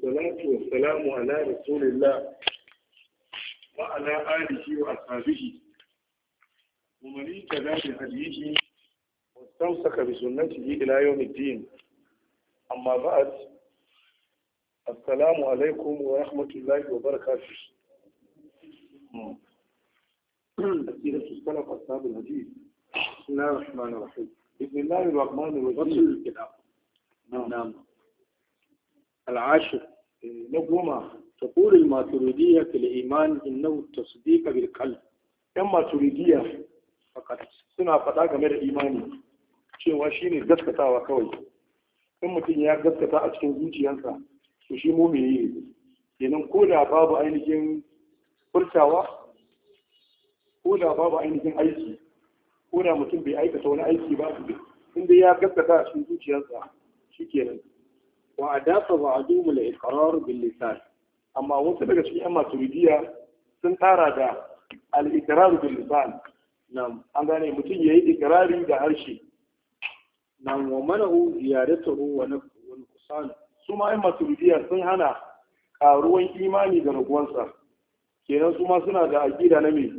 والصلاة والسلام على رسول الله وعلى آله وأصحابه ومن اهتدى بهديه واستمسك بسنته إلى يوم الدين. أما بعد، السلام عليكم ورحمة الله وبركاته. أسئلة السلف أصحاب الحديث. بسم الله الرحمن الرحيم. بسم الله الرحمن الرحيم. نعم. العاشر نقوم تقول الماتريدية في الإيمان إنه التصديق بالقلب. أما تريدية فقط سنة فتاة من الإيمان cewa shi ne gaskatawa kawai. In mutum ya gaskata a cikin zuciyarsa to shi mumini ne, kenan ko da babu ainihin furtawa, ko da babu ainihin aiki, ko da mutum bai aikata wani aiki ba, inda ya gaskata a cikin zuciyarsa shi kenan. Wa adafa ba'duhum al-iqrar bil lisan, amma wasu daga cikin yan maturidiya sun tara da al-iqrar bil lisan. Nan an gane mutum yayi ikrari da harshe. Nan wa manahu ziyaratuhu wa nuqsan, su ma yan maturidiya sun hana karuwan imani da raguwansa. Kenan su ma suna da aqida na me?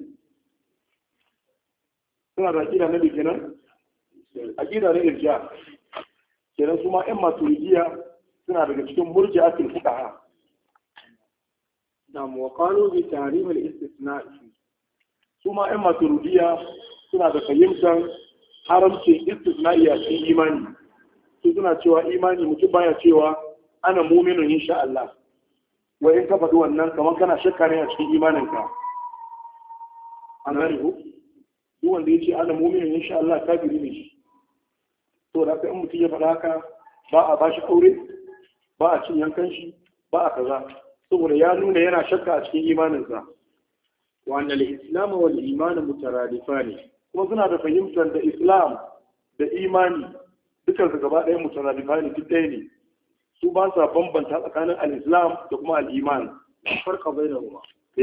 Suna da aqida na me kenan? Aqida na irja. Kenan su ma yan maturidiya suna daga cikin murji'atul fuqaha. Nam wa qalu bi tahrim al-istithna'. Kuma ƴan maturidiya suna da fahimtar haramcin istithna'i a cikin imani. Su suna cewa imani mutum baya cewa ana mu'minun insha Allah. Wa in ka faɗi wannan kamar kana shakka ne a cikin imaninka. An gane ko? Duk wanda ya ce ana mu'minun insha Allah kafiri ne shi. To da haka in mutum ya faɗa haka ba a bashi aure, ba a cin yankan shi, ba a kaza, saboda ya nuna yana shakka a cikin imaninsa. Wanda al-islam wal iman mutaradifani, kuma suna da fahimtar da islam da imani dukkan su gaba ɗaya mutaradifani, duk ɗaya ne. Su ba sa bambanta tsakanin al-islam da kuma al-iman. Farqa bainahuma.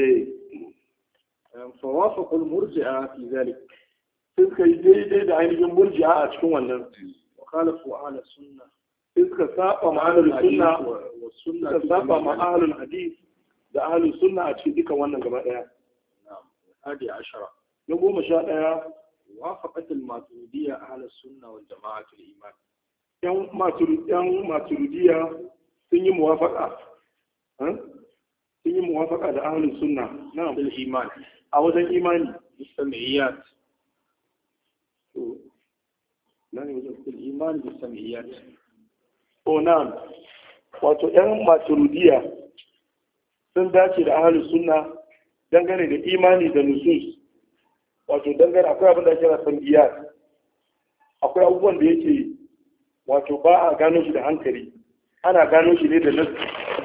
Fa wafaqa al-murji'a fi zalik. Sai suka yi daidai da ainihin murji'a a cikin wannan. Wa khalafu ahli sunnah. Suka saba ma ahlul sunna, suka saba ma ahlul hadith da ahlul sunna a cikin dukan wannan gaba daya. Na'am. Hadi 10. Na 11 wafaqat al-maturidiyya ahlus sunna wal jama'atul iman. Yan maturidiyya sun yi muwafaqa. Sun yi muwafaqa da ahlus sunna na bil iman. A wajen imani bisamiyat. To nan ne wajen imani bisamiyat. Onan, wato ‘yan maturidiya sun dace da ahalus sunna dangane da imani da nusus, wato dangane akwai abin da kira sanbiyar, akwai abubuwan da yake wato ba a gano shi da hankali, ana gano shi ne da nasi.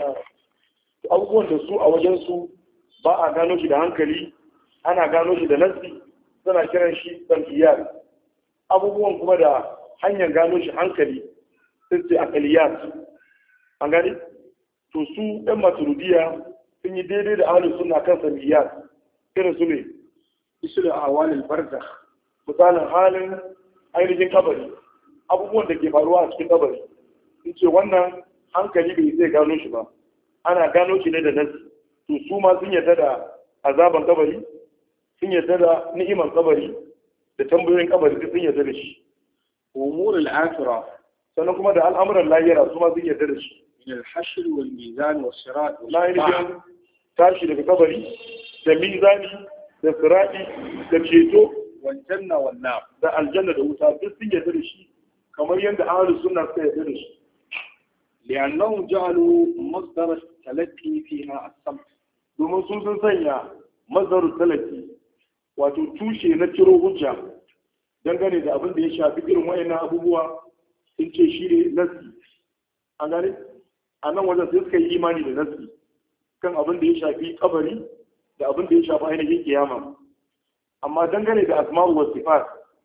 Abubuwan da su a wajensu ba a gano shi da hankali, ana gano shi da nasi, suna kiran shi sanbiyar. Abubuwan kuma da hanyar gano shi hankali sun ce akaliyat. An gani? To su ɗan maturudiya sun yi daidai da ahalin suna kan samiyat. Irin su ne isu da awalin barzakh, misalin halin ainihin kabari, abubuwan da ke faruwa a cikin kabari. Sun ce wannan hankali bai zai gano shi ba, ana gano shi ne da nasi. To su ma sun yarda da azaban kabari, sun yarda da ni'iman kabari da tambayoyin kabari, sun yarda da shi. Umurul akhirah, sannan kuma da al'amuran lahira su ma sun yarda da shi. Min al-hashr wal mizan was sirat, lahirin tashi daga kabari da mizani da sirati da ceto wal janna wal nar, da aljanna da wuta duk sun yarda da shi kamar yadda ahlus sunna suka yarda da shi. Li'annahum ja'alu masdar talaqi fiha as-samt, domin sun sanya masdar talaqi wato tushe na ciro hujja dangane da abin da ya shafi irin wayannan abubuwa. Sun ce shi ne nasi. A gane a nan wajen sai suka yi imani da nasi kan abin da ya shafi kabari da abin da ya shafi ainihin kiyama. Amma dangane da asma'u wa sifat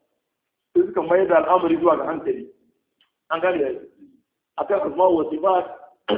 sai suka mai da al'amari zuwa ga hankali. An gane ya yi akan asma'u wa sifat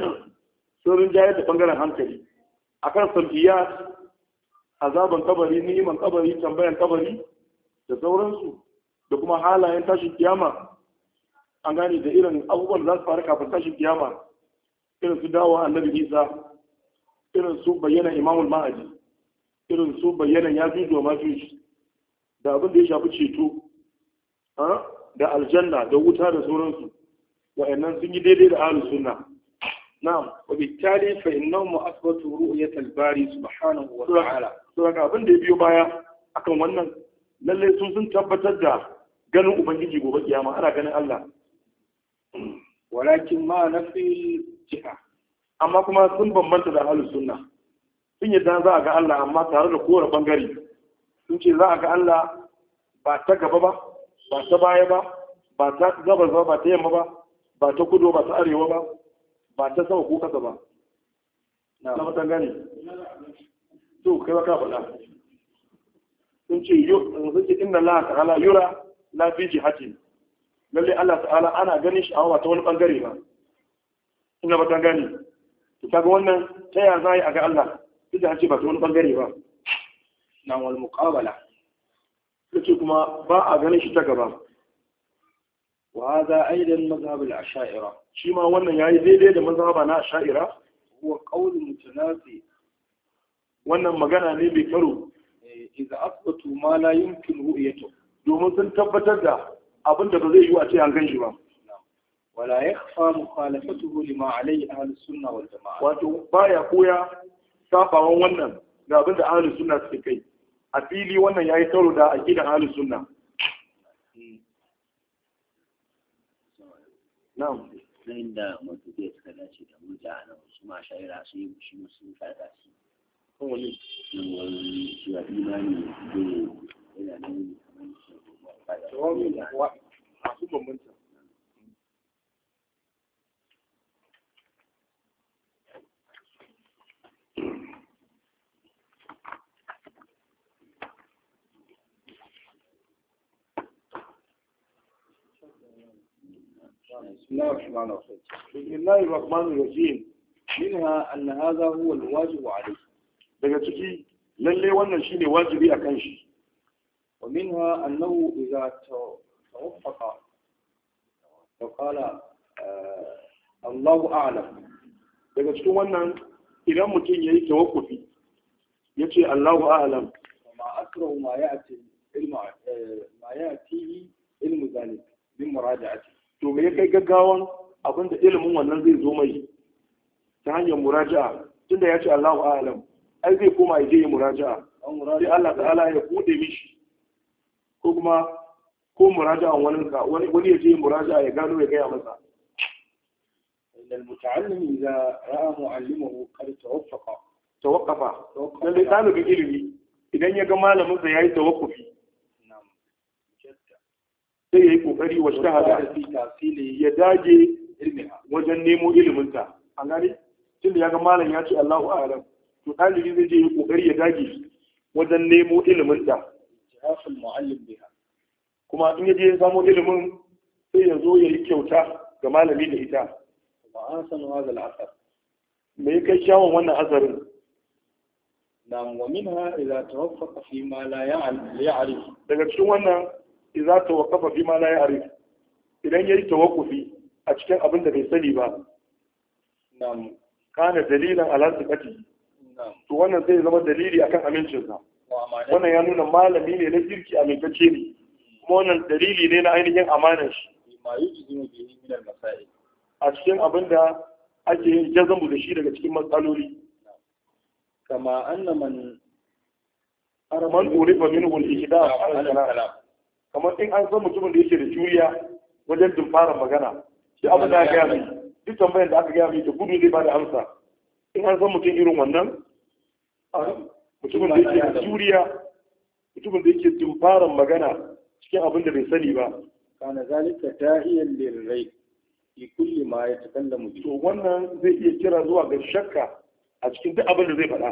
sun rinjayar da bangaren hankali. Akan samfiyat, azaban kabari, ni'iman kabari, tambayan kabari da sauransu da kuma halayen tashin kiyama, an gane da irin abubuwan da za su faru kafin tashin kiyama, irin su dawo annabi Isa, irin su bayyana imamul mahadi, irin su bayyana ya fi wa mafi da abin da ya shafi ceto da aljanna da wuta da sauransu, wa'annan sun yi daidai da ahlus sunna. na'am, wa bittali fa innahum asbatu ru'yat al-bari subhanahu wa ta'ala. To daga abin da ya biyo baya akan wannan, lalle sun tabbatar da ganin ubangiji gobe kiyama, ana ganin Allah. Walakin ma nafi jiha, amma kuma sun bambanta da ahlus sunna. Sun yadda za a ga Allah amma tare da kowane bangare. Sun ce za a ga Allah ba ta gaba ba, ba ta baya ba, ba ta gabas ba, ba ta yamma ba, ba ta kudu ba ta arewa ba, ba ta sama ko kasa ba. Na mata gani. To kai ba ka faɗa. Sun ce inna Allah ta'ala yura la fi jihati. Lalle Allah ta'ala ana ganin shi a ta wani bangare ba. Ina ba ta gani. To kaga wannan ta ya za a ga Allah? Duk da ce ba ta wani bangare ba. Na wal muqabala. Yace kuma ba a ganin shi ta gaba. Wa hadha aidan mazhab al-ash'ira. Shi ma wannan yayi daidai da mazhaba na ash'ira. Huwa qawl mutanazi. Wannan magana ne bai karo. Idza asbatu ma la yumkin ru'yatu. Domin sun tabbatar da abin da ba zai yi a ce an gan shi ba. Wala yakhfa mukhalafatuhu lima alayhi ahlus sunna wal jamaa. Wato baya koya sabawan wannan ga abin da ahlus sunna suke kai. A fili wannan yayi karo da aqidan ahlus sunna. Na'am. Nan da mutuke suka dace da mutane su ma shaira su yi shi sun fada shi. Wani shi wa imani zai yana nan jawabi wa a su bambanta. بسم الله الرحمن الرحيم. منها أن هذا هو الواجب عليه. daga ciki lalle wannan shine wajibi akan shi. wa minha annahu idza tawaffaqa wa qala Allahu a'lam. Daga cikin wannan idan mutum yayi tawaffufi yace Allahu a'lam, ma asra ma ya'ti ilmu zalik min muraja'ati. To me kai gaggawan abinda ilimin wannan zai zo mai ta hanyar muraja'a, tunda yace Allahu a'lam ai zai koma ya je ya muraja'a, sai Allah ta'ala ya bude mishi, ko kuma ko muraja'an wani ya je ya muraja'a ya gano ya gaya masa. Idan muta'allim idza ra'a mu'allimahu qad tawaqqafa lalle talibin ilimi idan ya ga malamin sa yayi tawakkufi sai yayi kokari wa shahada ya dage wajen nemo ilimin ta. An gane tunda ya ga malam ya ce Allahu a'lam, to ɗalibi zai je yi ƙoƙari ya dage wajen nemo ilimin ta. Kuma in ya je ya samo ilimin sai ya zo ya yi kyauta ga malami da ita. Me ya kai kyawun wannan asarin? Daga cikin wannan idza tawaqqafa fi ma la ya'rif, idan yayi tawaqqufi a cikin abin da bai sani ba, kana dalilan ala thiqati, to wannan zai zama dalili akan amincinsa. Wannan ya nuna malami ne na kirki amintacce ne, kuma wannan dalili ne na ainihin amanar shi a cikin abin da ake yin jazamu da shi daga cikin matsaloli. Kama anna man urifa minhu al-ihda al-kalam, kamar in an san mutumin da yake da juriya wajen dumfara magana, shi abin da aka gaya mai, duk tambayar da aka gaya mai da gudu zai ba da amsa. In an san mutum irin wannan, mutumin da yake da juriya, mutumin da yake dumfaran magana cikin abin da bai sani ba, kana zalika da'iyan lirrai fi kulli ma yatakallamu bi, to wannan zai iya kira zuwa ga shakka a cikin duk abin da zai faɗa.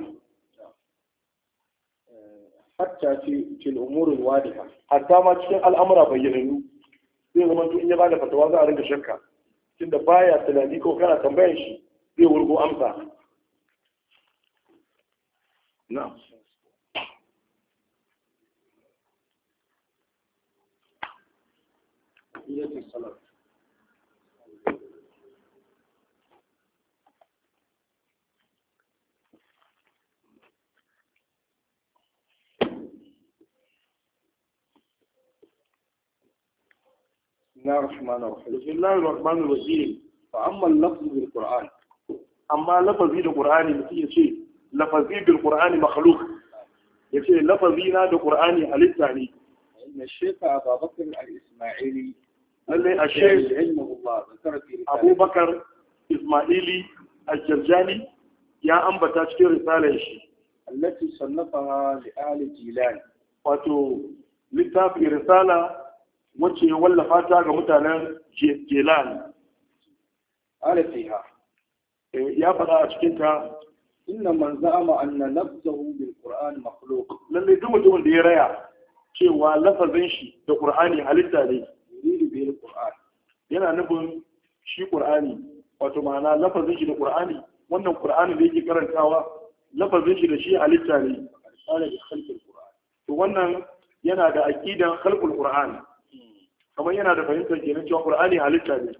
Hatta fi al-umur al-wadiha, hatta ma cikin al'amura bayyanannu zai zama to in ya bada fatawa za a rinka shakka, tunda baya tunani ko kana tambayar shi zai wurgo amsa. نعم. الله الرحمن الرحيم. بسم الله الرحمن الرحيم. فأما اللفظ بالقرآن، أما لفظي القرآن مثل شيء لفظي بالقرآن مخلوق، يشي لفظينا بالقرآن هلتاني. إن الشيخ أبا بكر الإسماعيلي للي الشيخ علمه الله ذكر في أبو بكر إسماعيلي الجرجاني يا أنبتا cikin risalar shi التي صنفها لآل جيلان، wato littafi risala wacce ya wallafa ta ga mutanen Jelan. قال فيها Ya faɗa a cikinta إن من زعم أن لفظه بالقرآن مخلوق lalle duk mutumin da ya raya cewa lafazin shi da Qur'ani halitta ne, يريد به القرآن، yana nufin shi Qur'ani, wato ma'ana lafazin shi da Qur'ani, wannan Qur'ani da yake karantawa lafazin shi da shi halitta ne. قال بخلق القرآن. To wannan yana da aqidan khalqul Qur'an, kamar yana da fahimtar kenan cewa Qur'ani halitta ne.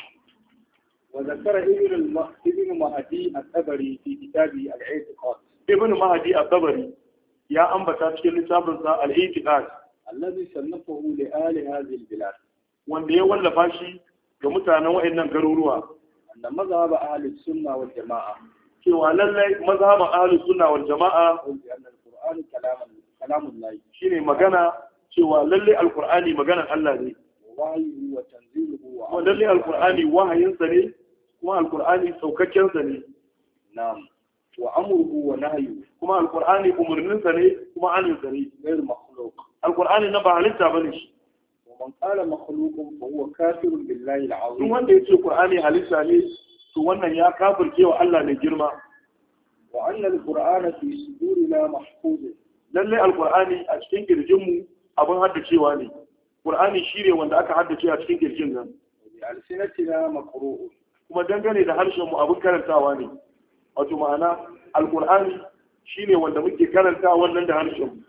وذكر ابن مهدي الطبري في كتابه الاعتقاد. Ibn Mahdi al-Tabari ya ambata cikin littafinsa al-I'tiqad الذي صنفه لآل هذه البلاد wanda ya wallafa shi ga mutanen waɗannan garuruwa أن مذهب أهل السنة والجماعة cewa lallai mazhaban ahlus sunna wal jama'a يقول بأن القرآن كلام الله shine magana cewa lallai alqur'ani maganar Allah ne, ووحيه وتنزيله kuma lallai alqur'ani wahayinsa ne, kuma alqur'ani saukakken sa ne, نعم وأمره ونهيه kuma alqur'ani umurninsa ne kuma haninsa ne. غير مخلوق. Alqur'ani na ba halitta bane shi. ومن قال مخلوق فهو كافر بالله Duk العظيم. wanda yace qur'ani halitta ne to wannan ya kafirce wa Allah mai girma. وأن القرآن في صدورنا محفوظ. Lallai alqur'ani a cikin kirjinmu abin haddacewa ne. Qur'ani shine wanda aka haddace a cikin kirjin nan. وبألسنتنا مقروء. Kuma dangane da harshen mu abin karantawa ne. Wato ma'ana alqur'ani shine wanda muke karantawa wannan da harshen mu.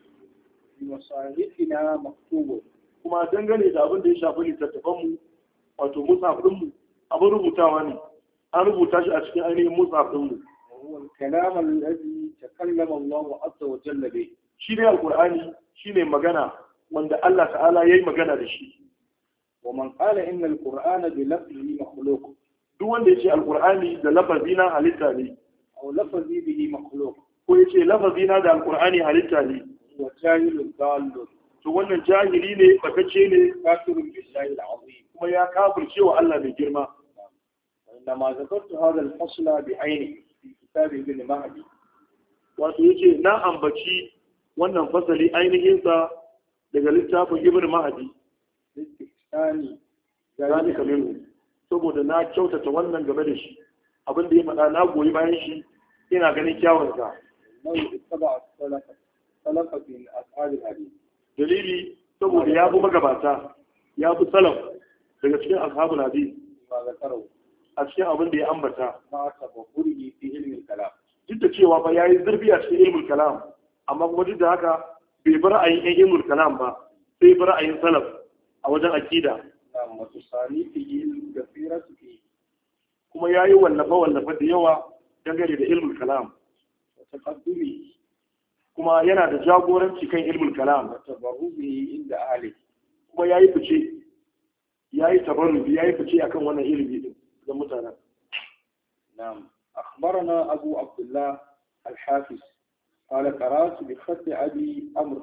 بمصاحفنا مكتوب. Kuma dangane da abin da ya shafi littattafan mu wato mushaf din mu abin rubutawa ne. An rubuta shi a cikin ainihin mushaf din mu. وهو الكلام الذي تكلم الله عز وجل به. Shi ne alqur'ani shine magana wanda Allah ta'ala yayi magana da shi. ومن قال إن القرآن بلفظه مخلوق Duk wanda yace alqur'ani da lafazina halitta ne, أو لفظي به مخلوق ko yace lafazina da alqur'ani halitta ne, هو جاهل ضال to wannan jahili ne, batacce ne, كافر بالله العظيم. kuma ya kafirce wa Allah mai girma. وإنما ذكرت هذا الفصل بعينه في كتاب ابن مهدي. Wato yace na ambaci wannan fasali ainihin sa daga littafin Ibn Mahdi, لاستحسان zalika minhu, saboda na kyautata wannan game da shi. Abin da ya faɗa na goyi bayan shi, ina ganin kyawun sa. أنه اتبع السلف من أصحاب الحديث. Dalili saboda ya bi magabata, ya bi salaf daga cikin ashabul hadith ما ذكره a cikin abin da ya ambata. مع تبخره في علم الكلام. Duk da cewa ba yayi zurfi a cikin ilmul kalam, amma kuma duk da haka bai bar ra'ayin yan ilmul kalam ba, sai bar ra'ayin salaf a wajen aqida. نعم وتصانيفه الكثيرة فيه Kuma yayi wallafa da yawa dangane da ilmul kalam, وتقدمه kuma yana da jagoranci kan ilmul kalam, وتبرزه عند أهله. kuma yayi fice, yayi tabarrubi, yayi fice akan wannan ilimi din ga mutanen. نعم أخبرنا أبو عبد الله الحافظ قال قرأت بخط أبي أمر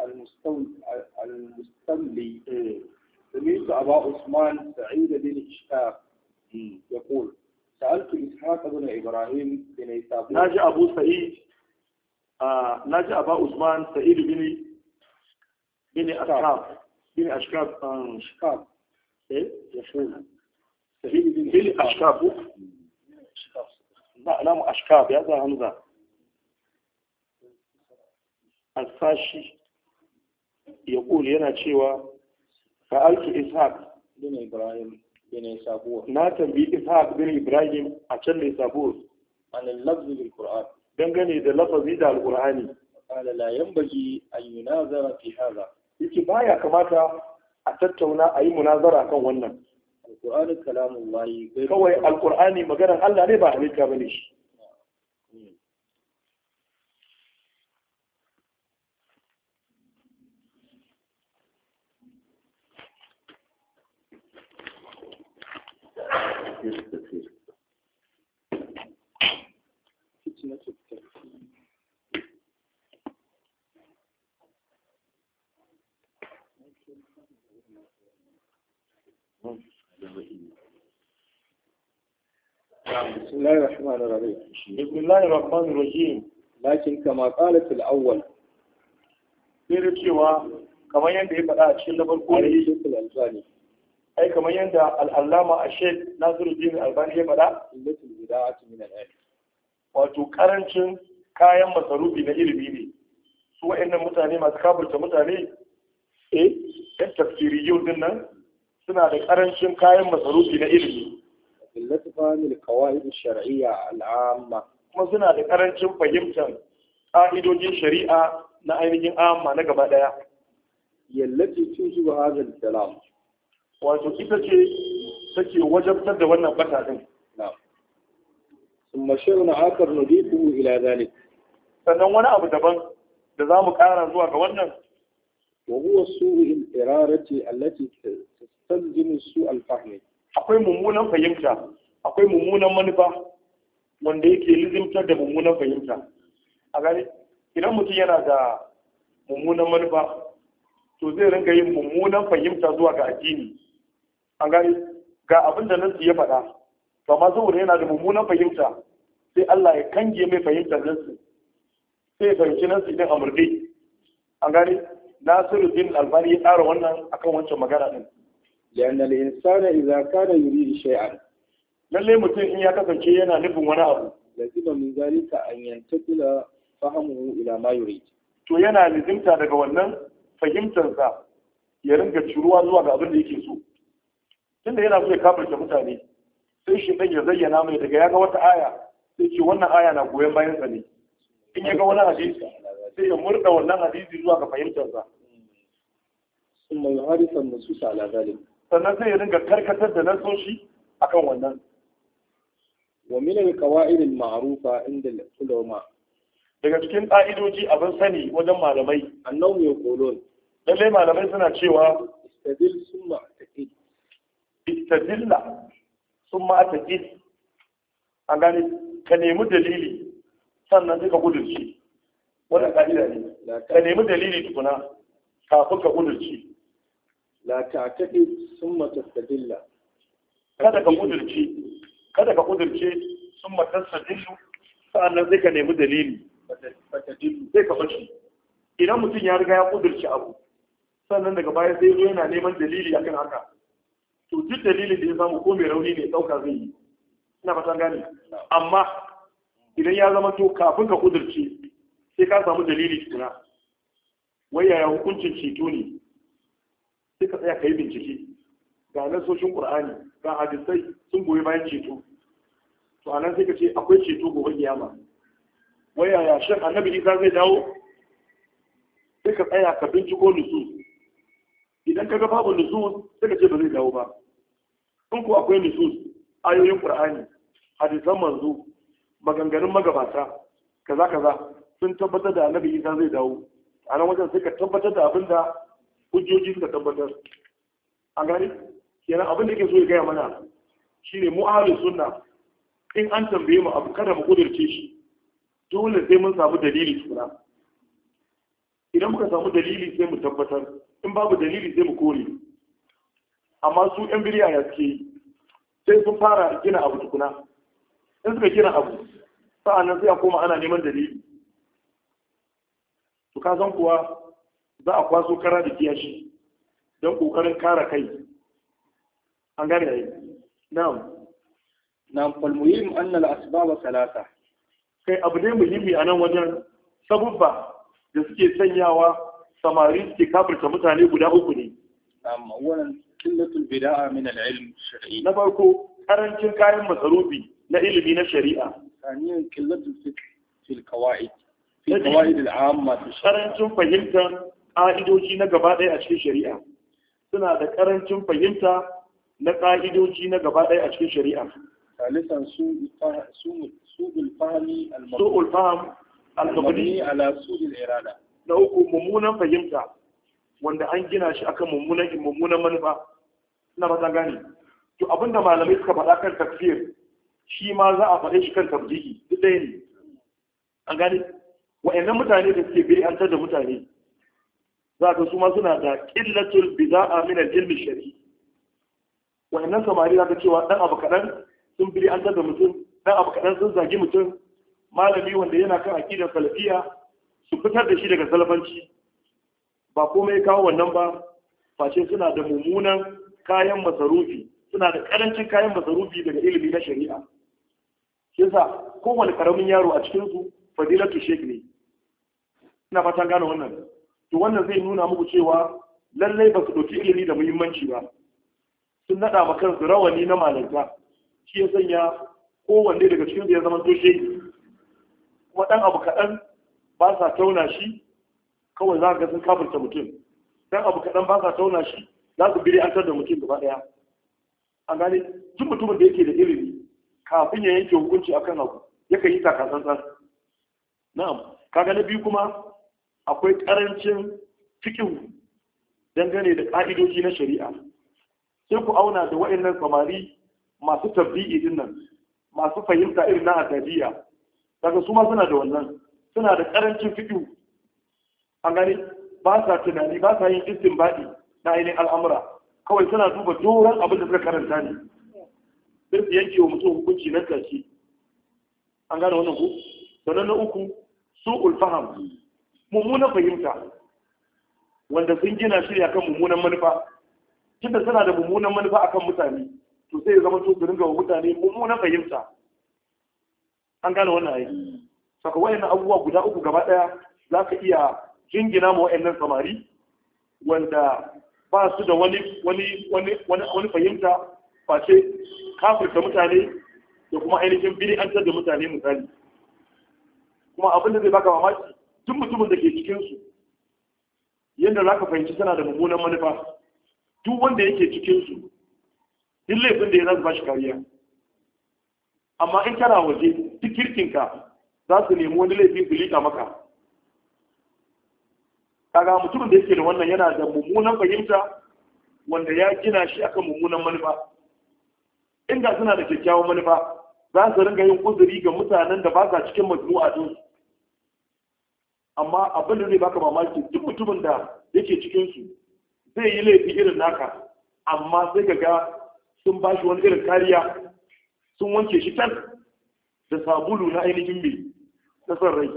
المستملي. سمعت أبا عثمان سعيد بن إشكاب يقول سألت إسحاق بن إبراهيم بن إسحاق. ناجي أبو سعيد ناجي أبا عثمان سعيد بن أشكاب إشكاب إيه يقول سعيد بن أشكاب لا أشكاب يا ذا همزة الفاشي يقول yana cewa fa'altu ishaq بن إبراهيم بن سابور na tambayi ishaq bin ibrahim a can ne sabur عن اللفظ بالقرآن dangane da lafazi da alqur'ani. قال لا ينبغي أن يناظر في هذا. Yake baya kamata a tattauna a yi munazara kan wannan. القرآن كلام الله غير Kawai alqur'ani maganar Allah ne ba halitta bane shi. بسم الله الرحمن الرحيم. بسم الله الرحمن الرحيم. لكن كما قالت الأول sai da cewa kamar yadda ya faɗa a cikin na farko عليه ne الشيخ الألباني ai kamar yadda al'allama a shek nasiruddin albani ya faɗa قلة البداعة من العلم. wato karancin kayan masarufi na ilimi ne su wa'annan mutane masu kafirta mutane yan tafsiriyun din nan suna da karancin kayan masarufi na ilimi قلة فهم القواعد الشرعية العامة. kuma suna da karancin fahimtar ƙa'idojin shari'a na ainihin amma na gaba ɗaya هي التي توجب هذا الكلام. wato ita ce take wajabtar da wannan bata din نعم. ثم شيء آخر نضيفه إلى ذلك sannan wani abu daban da za mu ƙara zuwa ga wannan وهو سوء الإرادة التي تستلزم سوء الفهم. akwai mummunan fahimta akwai mummunan manufa wanda yake lizimtar da mummunan fahimta a gani idan mutum yana da mummunan manufa to zai ringa yin mummunan fahimta zuwa ga addini a gani ga abin da nasu ya faɗa to amma saboda yana da mummunan fahimta sai Allah ya kange mai fahimtar nasu sai ya fahimci nasu idan amurde a gani Nasiruddin Albani ya tsara wannan akan wancan magana din لأن الإنسان إذا كان يريد شيئا lallai mutum in ya kasance yana nufin wani abu لزم من ذلك أن ينتقل فهمه إلى ما يريد. to yana lizimta daga wannan fahimtarsa ya ringa ciruwa zuwa ga abin da yake so tunda yana so ya kafirta mutane sai shi dan ya zayyana mai daga ya ga wata aya sai ce wannan aya na goyon bayan sa ne in ya ga wani hadisi sai ya murda wannan hadisi zuwa ga fahimtarsa ثم يعرف النصوص على ذلك. sannan sai ya ringa karkatar da nasoshi akan wannan ومن القواعد المعروفة عند العلماء daga cikin ƙa'idoji abin sani wajen malamai أنهم يقولون lallai malamai suna cewa استدل ثم اعتقد. istadilla sun ma taƙi a gani ka nemi dalili sannan sai ka gudurci wannan ƙa'ida ne ka nemi dalili tukuna kafin ka gudurci لا تعتقد ثم تستدل. kada ka kudurce sun matarsa dillu sa'annan sai ka nemi dalili sai ka bace idan mutum ya riga ya kudurce abu sannan daga baya sai zo yana neman dalili akan haka to duk dalilin da ya samu ko mai rauni ne dauka zai yi ina fatan gane amma idan ya zama to kafin ka kudurce sai ka samu dalili tukuna wai yaya hukuncin ceto ne sai ka tsaya ka yi bincike ga nasoshin qur'ani ga hadisai sun goyi bayan ceto to anan sai ka ce akwai ceto gobe kiyama wai yaya shan annabi isa zai dawo sai ka tsaya ka binciko nusus idan ka ga babu nusus sai ka ce ba zai dawo ba in ko akwai nusus ayoyin qur'ani hadisan manzo maganganun magabata kaza kaza sun tabbatar da annabi isa zai dawo a nan wajen sai ka tabbatar da abin da hujjoji suka tabbatar an gani kenan abin da ke so ya gaya mana shine mu ahlus sunna in an tambaye mu abu kada mu kudurce shi dole sai mun samu dalili tukuna idan muka samu dalili sai mu tabbatar in babu dalili sai mu kore amma su yan biriya ya suke yi sai sun fara gina abu tukuna in suka gina abu sa'annan sai a koma ana neman dalili to ka san kuwa za a kwaso kara da kiyashi don kokarin kare kai an gane yayi na'am نعم فالمهم أن الأسباب ثلاثة. kai abu ne muhimmi a nan wajen sabubba da suke sanyawa samari suke kafirta mutane guda uku ne نعم أولا قلة البداءة من العلم الشرعي. na farko karancin kayan masarufi na ilimi na shari'a ثانيا قلة الفقه في القواعد في القواعد العامة في الشرع. karancin fahimtar ƙa'idoji na gaba ɗaya a cikin shari'a suna da karancin fahimta na ƙa'idoji na gaba ɗaya a cikin shari'a ثالثا سوء الفهم su'ul faham al-mabni المبني على سوء الإرادة. na uku mummunan fahimta wanda an gina shi akan mummunan manufa ina ba ta gane to abinda malamai suka faɗa kan takfir shi ma za a faɗe shi kan tabdiki duk ɗaya ne an gane wa'annan mutane da suke bid'antar da mutane za ka su ma suna da qillatul bid'a min al-ilm shari'i wa'annan samari za ka cewa dan abu kaɗan sun bid'antar da mutum dan abu kaɗan sun zagi mutum malami wanda yana kan aqidar salafiya su fitar da shi daga salafanci ba komai kawo wannan ba face suna da mummunan kayan masarufi suna da karancin kayan masarufi daga ilimi na shari'a shi yasa kowane karamin yaro a cikin su fadilatu sheikh ne ina fatan gane wannan to wannan zai nuna muku cewa lallai ba su ɗauki ilimi da muhimmanci ba sun naɗa ma kansu rawani na malanta shi ya sanya kowanne daga cikin ya zama to sheikh kuma ɗan abu kaɗan ba sa tauna shi kawai za ka ga sun kafirta mutum ɗan abu kaɗan ba sa tauna shi za su biri an da mutum gaba ɗaya an gane tun mutumin da yake da ilimi kafin ya yanke hukunci akan abu yakan yi takatsantsan na'am kaga na biyu kuma akwai karancin fiqh dangane da ka'idoji na shari'a sai ku auna da waɗannan samari masu tabbi'i din nan masu fahimta irin na hadadiya daga su ma suna da wannan suna da karancin fiqh an gane ba sa tunani ba sa yin istinbadi na ainihin al'amura kawai suna duba doron abin da suka karanta ne sai su yanke wa mutum hukunci nan take an gane wannan ku sannan na uku su'ul faham mummunan fahimta wanda sun gina shi akan mummunan manufa tunda suna da mummunan manufa akan mutane to sai ya zama to su ringa wa mutane mummunan fahimta an gane wannan ayi saka wayannan abubuwa guda uku gaba daya za ka iya jingina ma wayannan samari wanda ba su da wani fahimta face kafirta mutane da kuma ainihin bid'antar da mutane misali kuma abin da zai baka mamaki duk mutumin da ke cikinsu yadda za ka fahimci suna da mummunan manufa duk wanda yake cikinsu duk laifin da ya za su ba shi kariya amma in kana waje duk kirkinka za su nemi wani laifin su liƙa maka kaga mutumin da yake da wannan yana da mummunan fahimta wanda ya gina shi akan mummunan manufa inda suna da kyakkyawan manufa za su ringa yin uzuri ga mutanen da ba sa cikin majmu'a din amma abin da zai baka mamaki duk mutumin da yake cikin su zai yi laifi irin naka amma sai ga sun ba shi wani irin kariya sun wanke shi tan da sabulu na ainihin mai na son rai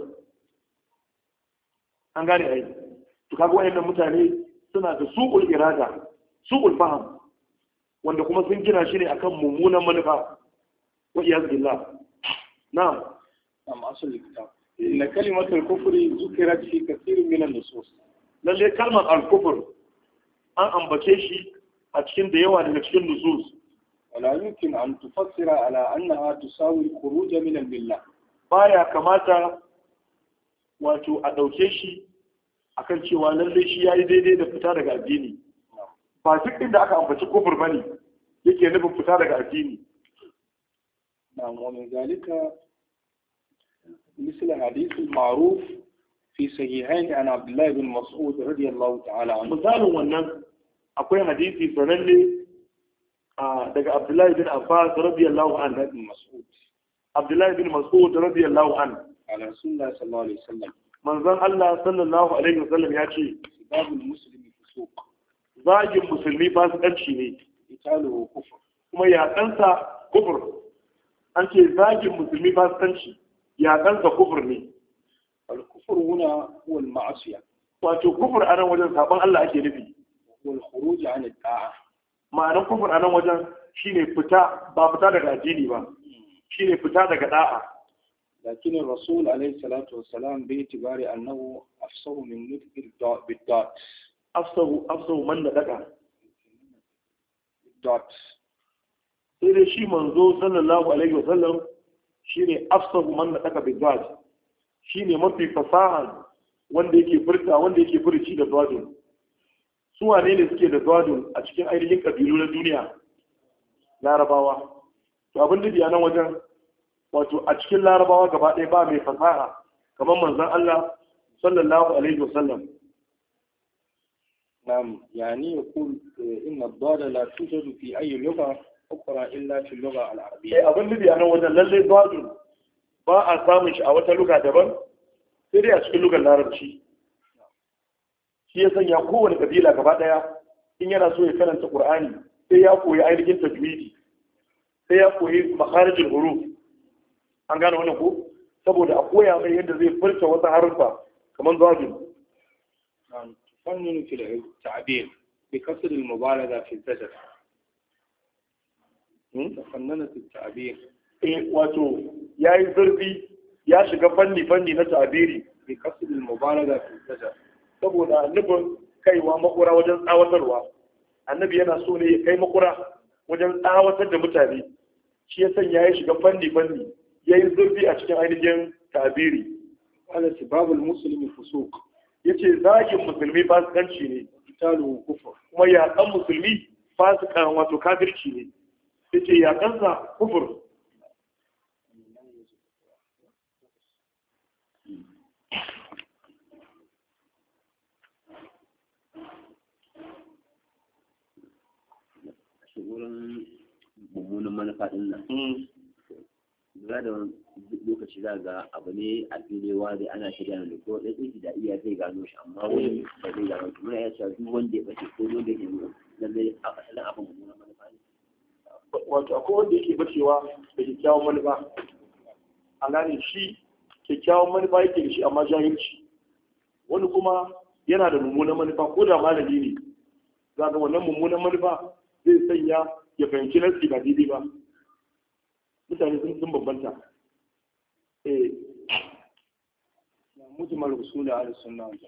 an gane ai to kaga wayannan mutane suna da su'ul irada su'ul faham wanda kuma sun gina shi ne akan mummunan manufa wa iyaz billah na'am asal kitab inna kalimatul kufri zukirat fi kathirin min an-nusus lalle kalmar al-kufr an ambace shi a cikin da yawa daga cikin nusus wala yumkin an tufassira ala annaha tusawi al-khuruj min al-millah baya kamata wato a dauke shi akan cewa lalle shi yayi daidai da fita daga addini ba duk inda aka ambaci kufur bane yake nufin fita daga addini na'am wa min zalika مثل حديث المعروف في صحيحين عن عبد الله بن مسعود رضي الله تعالى عنه مثال wannan akwai hadisi sananne daga Abdullah bin Abbas radiyallahu anhu ibn Mas'ud Abdullah bin Mas'ud radiyallahu anhu ala Rasulullah sallallahu alaihi wasallam manzon Allah sallallahu alaihi wasallam ya ce babul muslimi fusuq zagin musulmi fasikanci ne italu kufur kuma ya kansa kufur an ce zagin musulmi fasikanci ya kansa kufur ne al-kufr huna huwa al-ma'siyah wato kufur a nan wajen sabon Allah ake nufi wal khuruj an al-ta'a ma'anar kufur a nan wajen shine fita ba fita daga addini ba shine fita daga da'a lakin rasul alayhi salatu wassalam bi itibari annahu afsahu min nutq bid-dot afsahu man daga dot sai dai shi manzo sallallahu alaihi wasallam shine afsahu man daga bid-dot shine mafi fasaha wanda yake furta wanda yake furci da dwadun su wane ne suke da dwadun a cikin ainihin kabilu na duniya larabawa to abin da biya nan wajen wato a cikin larabawa gaba ɗaya ba mai fasaha kamar manzon Allah sallallahu alaihi wasallam نعم يعني يقول إن الضاد لا توجد في أي لغة ukra illa fi lugha al-arabiyya abin nufi a nan wajen lalle zadun ba a samun shi a wata luga daban sai dai a cikin lugar larabci. Shi ya sanya kowane kabila gaba daya in yana so ya karanta qur'ani sai ya koyi ainihin tajwidi, sai ya koyi makharijul huruf. An gane wannan ko saboda a koya mai yadda zai furta wasu haruffa kamar zadun. فنن في التعبير بكسر المبالغة في الزجر. تفنن في التعبير. wato ya yi zurfi ya shiga fanni na ta'abiri bi kasr al-mubalagha fi zajar saboda nufin kaiwa makura wajen tsawatarwa. Annabi yana so ne ya kai makura wajen tsawatar da mutane, shi ya sanya ya shiga fanni ya yi zurfi a cikin ainihin ta'abiri. ala sibabul muslimi fusuq, yace zagin musulmi fasikanci ne, qitalu kufr, kuma yaƙan musulmi fasikan wato kafirci ne. Yace yaƙansa kufur. wurin mummunan manufa din nan lura da wani lokaci za ga abu ne a filewa da ana shirya da ko ɗan tsiki da iya zai gano shi amma wani ba zai gano shi. Muna iya cewa duk wanda ya bace ko wanda ya nuna lallai a asalin abin mummunan manufa ne. Wato akwai wanda yake bacewa da kyakkyawan manufa, a gane shi kyakkyawan manufa yake da shi amma jahilci. Wani kuma yana da mummunan manufa ko da malami ne, za ga wannan mummunan manufa zai sanya ya fahimci nasi ba daidai ba. Mutane sun bambanta. mujmal usul al-sunnah wal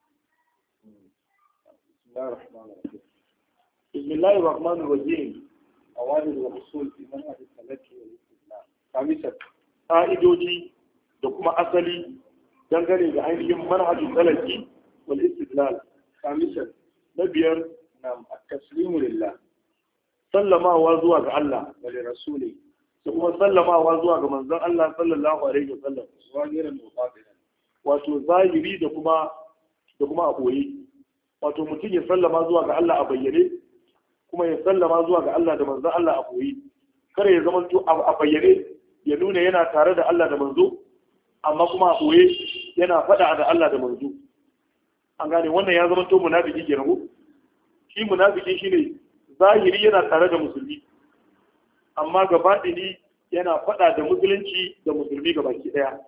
jama'a. Bismillahir rahmanir rahim. أوامر والأصول في منهج التلقي والاستدلال. خامسا قائدوجي da kuma asali dangane da ainihin manhajin talaki wal istidlal. خامسا na biyar التسليم لله sallamawa zuwa ga Allah wa li rasuli da kuma sallamawa zuwa ga manzon Allah sallallahu alaihi wasallam, zahiran wa batinan, wato zahiri da kuma a boye. Wato mutum ya sallama zuwa ga Allah a bayyane kuma ya sallama zuwa ga Allah da manzon Allah a boye. Kare ya zama to a bayyane ya nuna yana tare da Allah da manzo, amma kuma a boye yana faɗa da Allah da manzo. An gane wannan ya zama to munafiki kenan ko? Shi munafiki shine zahiri yana tare da musulmi, amma gabaɗini yana faɗa da musulunci da musulmi gabaki ɗaya.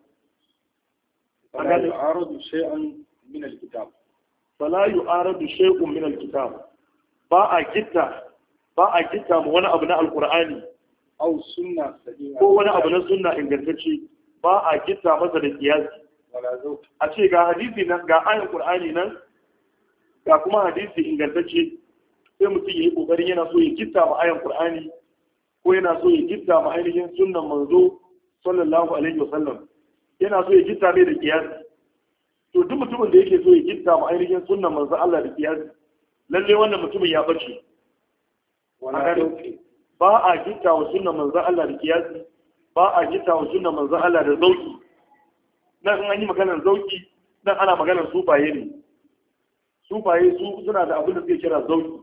فلا يعارض شيئا من الكتاب فلا يعارض شيء من الكتاب ba a gitta mu wani abu na alkur'ani أو سنة سليمة ko wani abu na sunna ingantacce, ba a gitta masa da kiyasi. ولا ذوق A ce ga hadisi nan, ga ayin qur'ani nan, ga kuma hadisi ingantacce, sai mutum ya yi kokarin yana so ya gitta ma ayin qur'ani ko yana so ya gitta ma ainihin sunnan manzo sallallahu alaihi wasallam, yana so ya gitta mai da kiyasi. To duk mutumin da yake so ya gitta ma ainihin sunnan manzo Allah da kiyasi, lalle wannan mutumin ya bace. ولا ذوق Ba a gitta wa sunnan manzo Allah da kiyasi, ba a gitta wa sunnan manzo Allah da zauki. Nan an yi maganar zauki, nan ana maganar sufaye ne. Sufaye su suna da abin da suke kira zauki.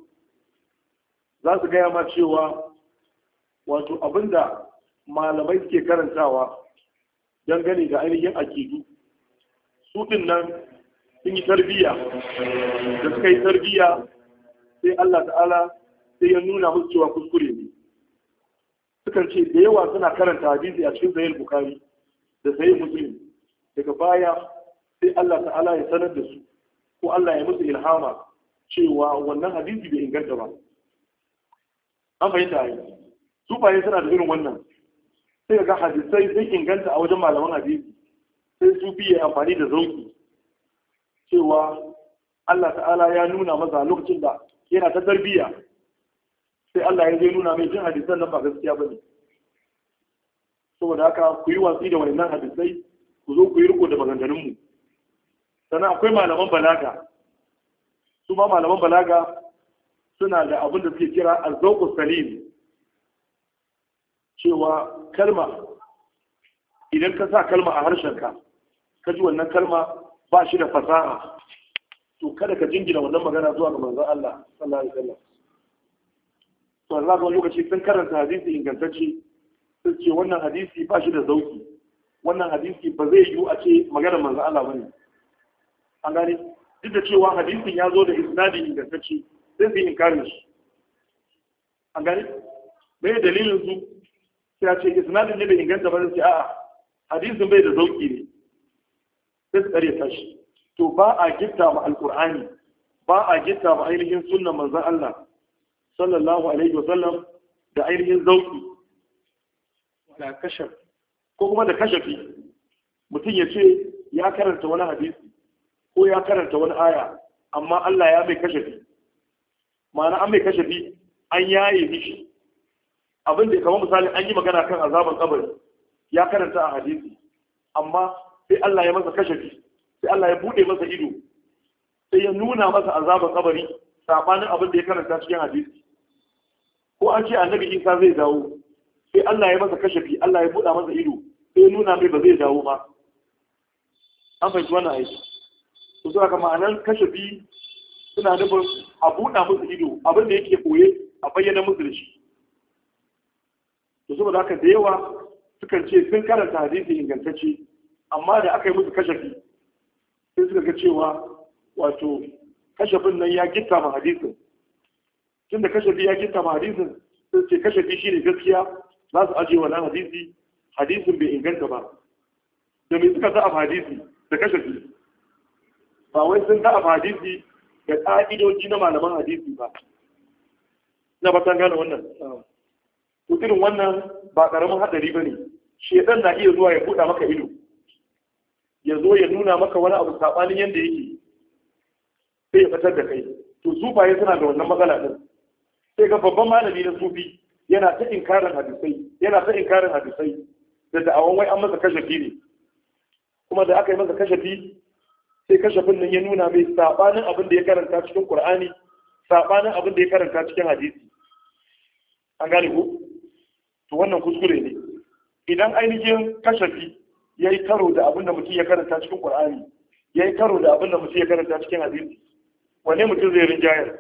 Za su gaya ma cewa wato abinda malamai suke karantawa dangane da ainihin akidu, su din nan sun yi tarbiyya, da suka yi tarbiyya sai Allah ta'ala sai ya nuna musu cewa kuskure ne. Sukan ce da yawa suna karanta hadisi a cikin sahih Bukhari da sahih Muslim, daga baya sai Allah ta'ala ya sanar da su ko Allah ya musu ilhama cewa wannan hadisi bai inganta ba. An fahimta yi, sufaye suna da irin wannan. Sai ga hadisai sun inganta a wajen malaman hadisi, sai sufi ya amfani da zauki cewa Allah ta'ala ya nuna masa lokacin da yana ta tarbiyya, sai Allah ya zai nuna mai jin hadisan nan ba gaskiya ba ne. Saboda haka ku yi watsi da wannan hadisai, ku zo ku yi riko da maganganunmu. Sannan akwai malaman balaga, su ma malaman balaga suna da abin da suke kira azzauqus salim, cewa kalma idan ka sa kalma a harshenka ka ji wannan kalma ba shi da fasaha, to kada ka jingina wannan magana zuwa ga manzon Allah sallallahu alaihi wasallam. to Allah ga lokaci sun karanta hadisi ingantacce sun ce wannan hadisi ba shi da zauki, wannan hadisi ba zai yiwu a ce maganar manzo Allah bane. An gane duk da cewa hadisin ya zo da isnadi ingantacce sai su yi inkarin shi. An gane me dalilin su sai a ce isnadin ne bai inganta ba sai a'a hadisin bai da zauki ne sai su kare ta shi. To ba a gitta ma alqur'ani, ba a gitta ma ainihin sunnan manzon Allah sallallahu alaihi wasallam da ainihin zauki da kashaf ko kuma da kashafi. Mutum ya ce ya karanta wani hadisi ko ya karanta wani aya amma Allah ya mai kashafi, ma'ana an mai kashafi an yaye mishi abin da kamar misali an yi magana kan azaban kabari ya karanta a hadisi amma sai Allah ya masa kashafi, sai Allah ya bude masa ido sai ya nuna masa azaban kabari sabanin abin da ya karanta cikin hadisi. Ko an ce annabi Isa zai dawo sai Allah ya masa kashafi, Allah ya buɗa masa ido sai ya nuna mai ba zai dawo ba. An fahimci wannan aiki. To suna ka ma'anar kashafi suna nufin a buɗa musu ido abin da yake koye a bayyana musu da shi. To saboda haka da yawa sukan ce sun karanta hadisi ingantacce amma da aka yi musu kashafi sai suka ga cewa wato kashafin nan ya gitta ma hadisin. Tun da kashafi ya gitta ma hadisin sai ce kashafi shi ne gaskiya, za su ajiye wannan hadisi, hadisin bai inganta ba. Da mai suka za'a hadisi da kashafi ba wai sun za'a hadisi da ƙa'idoji na malaman hadisi ba. Na ba san gane wannan. To irin wannan ba ƙaramin haɗari ba ne. Shedan na iya zuwa ya buɗa maka ido, ya zo ya nuna maka wani abu saɓanin yadda yake sai ya fitar da kai. To sufaye suna da wannan matsala ɗin. Sai ga babban malami na sufi yana ta inkarin hadisai da da'awan wai an masa kashafi ne. Kuma da aka yi masa kashafi sai kashafin nan ya nuna mai saɓanin abin da ya karanta cikin Qur'ani, saɓanin abin da ya karanta cikin hadisi. An gane ko? To wannan kuskure ne. Idan ainihin kashafi ya yi karo da abin da mutum ya karanta cikin Qur'ani, ya yi karo da abin da mutum ya karanta cikin hadisi, wane mutum zai rinjayar?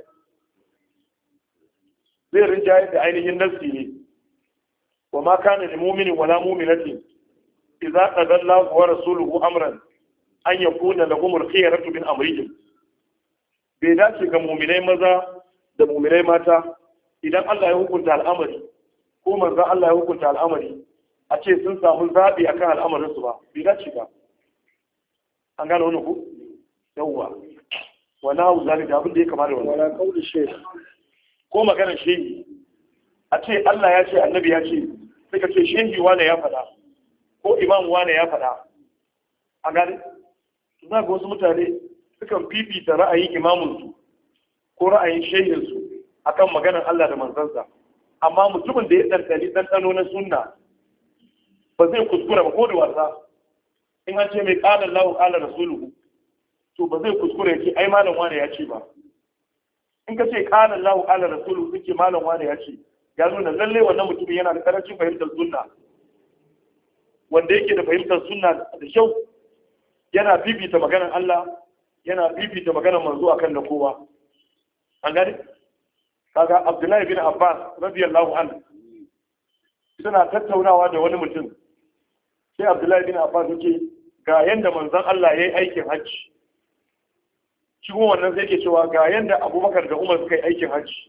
Zai rinjayar da ainihin nassi ne. Wa ma kana lil mu'minin wala mu'minatin idza qada Allahu wa rasuluhu amran an yakuna lahum al-khiyaratu min amrihim. Bai dace ga mu'minai maza da mu'minai mata idan Allah ya hukunta al'amari ko manzo Allah ya hukunta al'amari a ce sun samu zabi akan al'amarin su ba, bai dace ba. An gane wannan ku? Yawwa. Wala zalika abin da ya kama da wannan. Wala qawli shaykh. Ko maganar shehi a ce Allah ya ce annabi ya ce sai ka ce shehi wane ya faɗa ko imam wane ya faɗa. A gane za ga wasu mutane sukan fifita ra'ayin imamunsu ko ra'ayin shehinsu akan maganar Allah da manzansa, amma mutumin da ya ɗanɗani ɗanɗano na sunna ba zai kuskura ba ko da wasa. In an ce mai ƙalar lahu ƙalar rasuluhu to ba zai kuskura ya ce ai malam wane ya ce ba. In ka ce ƙalar lahu ƙalar rasuluhu suke malam wane ya ce, ya nuna lalle wannan mutumin yana da ƙarancin fahimtar sunna. Wanda yake da fahimtar sunna da kyau yana bibita maganar Allah, yana bibita maganar manzo akan da kowa. An gani? Kaga Abdullahi bin Abbas radiyallahu anhu suna tattaunawa da wani mutum. Sai Abdullahi bin Abbas yake ga yanda manzon Allah yayi aikin hajji. Shi kuma wannan sai yake cewa ga yanda Abubakar da Umar suka yi aikin hajji.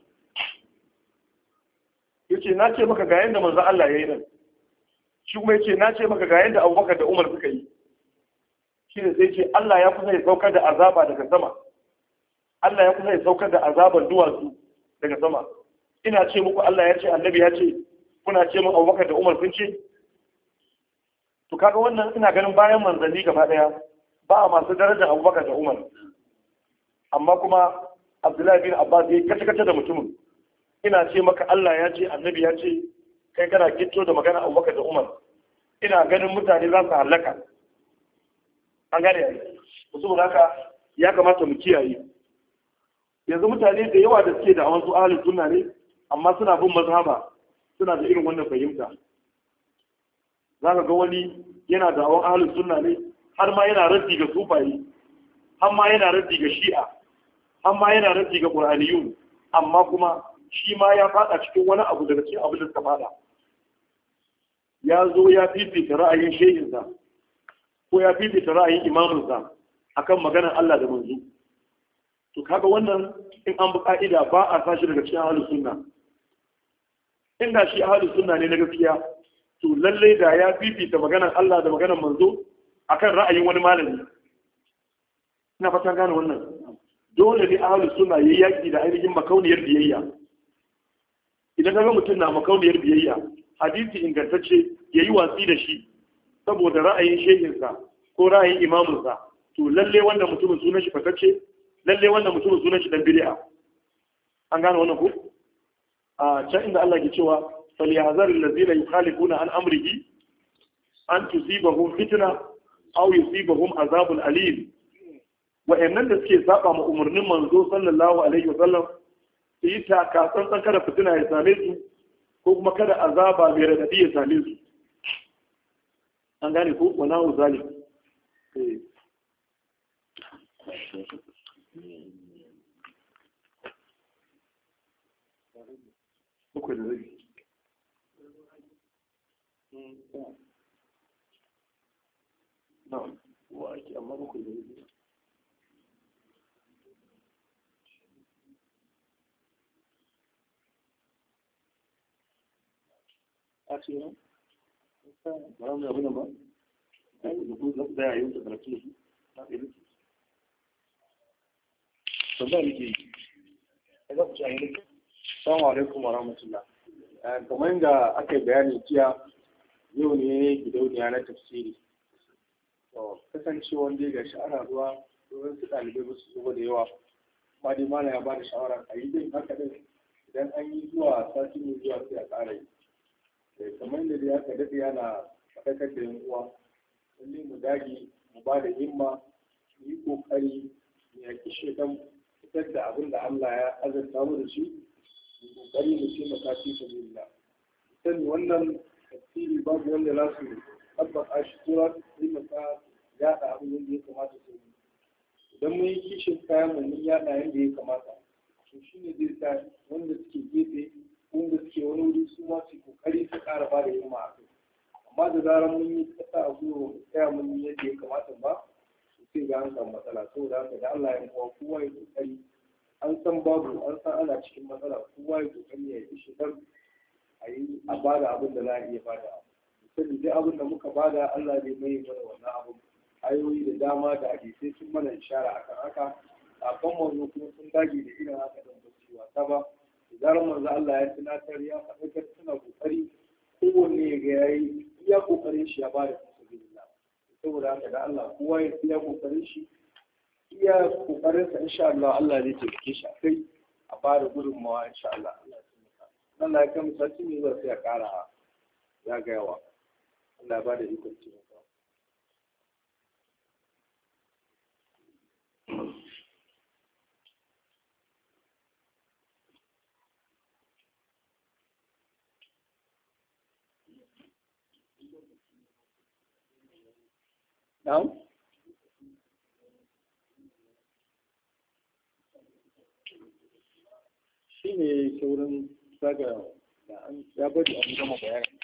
Yace na ce maka ga yanda manzon Allah yayi nan. Shi kuma yace na ce maka ga yanda Abubakar da Umar suka yi. Shi ne sai ce Allah ya kusa ya saukar da azaba daga sama. Allah ya kusa ya saukar da azaban duwatsu daga sama. Ina ce muku Allah ya ce annabi ya ce kuna ce min Abubakar da Umar sun ce. To kaga wannan ina ganin bayan manzanni gaba daya ba masu darajar Abubakar da Umar. Amma kuma Abdullahi bin Abbas ya kace da mutumin. Ina ce maka Allah ya ce annabi ya ce kai kana gitto da magana Abubakar da Umar. Ina ganin mutane za su halaka. An gane yayi. Saboda haka ya kamata mu kiyaye. Yanzu mutane da yawa da suke da awan su ahlus sunna ne amma suna bin mazhaba, suna da irin wannan fahimta. Zaka ga wani yana da awan ahlus sunna ne har ma yana raddi ga sufayi, har ma yana raddi ga shi'a, har ma yana raddi ga qur'aniyun, amma kuma shi ma ya fada cikin wani abu daga cikin abin da suka fada. Ya zo ya fifita ra'ayin shehinsa ko ya fifita ra'ayin imaminsa akan maganar Allah da manzo. To kaga wannan in an bi ka'ida ba a sashi daga cikin ahlus sunna. Inda shi ahlus sunna ne na gaskiya, to lalle da ya fifita maganar Allah da maganar manzo akan ra'ayin wani malami. Ina fatan gane wannan. Dole ne ahlus sunna yayi yaki da ainihin makauniyar biyayya. Idan kaga mutum na makauniyar biyayya, hadisi ingantacce yayi watsi da shi saboda ra'ayin shehinsa ko ra'ayin imaminsa, to lalle wannan mutumin sunan shi fatacce, lalle wannan mutumin sunan shi dan bid'a. An gane wannan ko? A can inda Allah ke cewa falyahzar allazina yukhalifuna an amrihi an tusibahum fitna aw yusibahum azabun alim. Wa'annan da suke saba ma umarnin manzo sallallahu alaihi wasallam su yi taka tsantsan kada fitina ya same su ko kuma kada azaba mai radadi ya same su. An gane ko wa nahu zalim. Bakwai da rabi. Na'am, wa ake amma bakwai da rabi. A ce nan? Ba mu yabi nan ba? Da ku za ku tsaya a yau da karatu da su? Na ɗaya da su. Sanda nake yi. Za ku ci a yi. Assalamu alaikum wa rahmatullah. Kamar yadda aka yi bayani jiya, yau ne gidauniya na tafsiri. To kasancewa dai ga shi ana ruwa, domin su ɗalibai ba su zuba da yawa. Amma dai mana ya ba da shawara a yi din haka din, idan an yi zuwa sati mai zuwa sai a ƙara yi. Kamar yadda dai aka daɗe yana faɗakar da yan uwa, lallai mu dage mu ba da himma, mu yi ƙoƙari mu yaƙi shekan fitar da abin da Allah ya azurta mu da shi. Kokari mu ce maka fi sabilillah. Sani wannan tafsiri babu wanda za su tabbata shi ko za su yi maka yaɗa abin da ya kamata su yi. Idan mun yi kishin kayan mu mun yaɗa yadda ya kamata, to shi ne zai sa wanda suke gefe wanda suke wani wuri su ma su kokari su ƙara ba da himma a kai. Amma da zarar mun yi kasa a gwiwa mu tsaya mun yi yadda ya kamata ba, sai ga an samu matsala. Saboda haka da Allah ya kawo kowa ya kokari. An san babu, an san ana cikin matsala, kowa ya kokari ya yi shigar a yi a bada abin da za a iya bada. Misali dai abin da muka bada Allah zai mai mana wannan abin. Ayoyi da dama da hadisai sun mana ishara akan haka. Kafin manzo kuma sun dage da irin haka don ba su wasa ba. Zarar manzo Allah ya tunatar ya faɗakar suna kokari kowanne ya ga yayi iya kokarin shi ya bada sabilillah. Saboda haka da Allah kowa ya iya kokarin shi. Iya kokarinsa insha Allah Allah zai taimake shi akai a fara gudunmawa insha Allah. Allah ya kai sati ne ba sai ya kara ya ga yawa. Allah ba da ikon cikin sa. Na'am? Shi ne saurin zaga da ya bari a gama bayanin.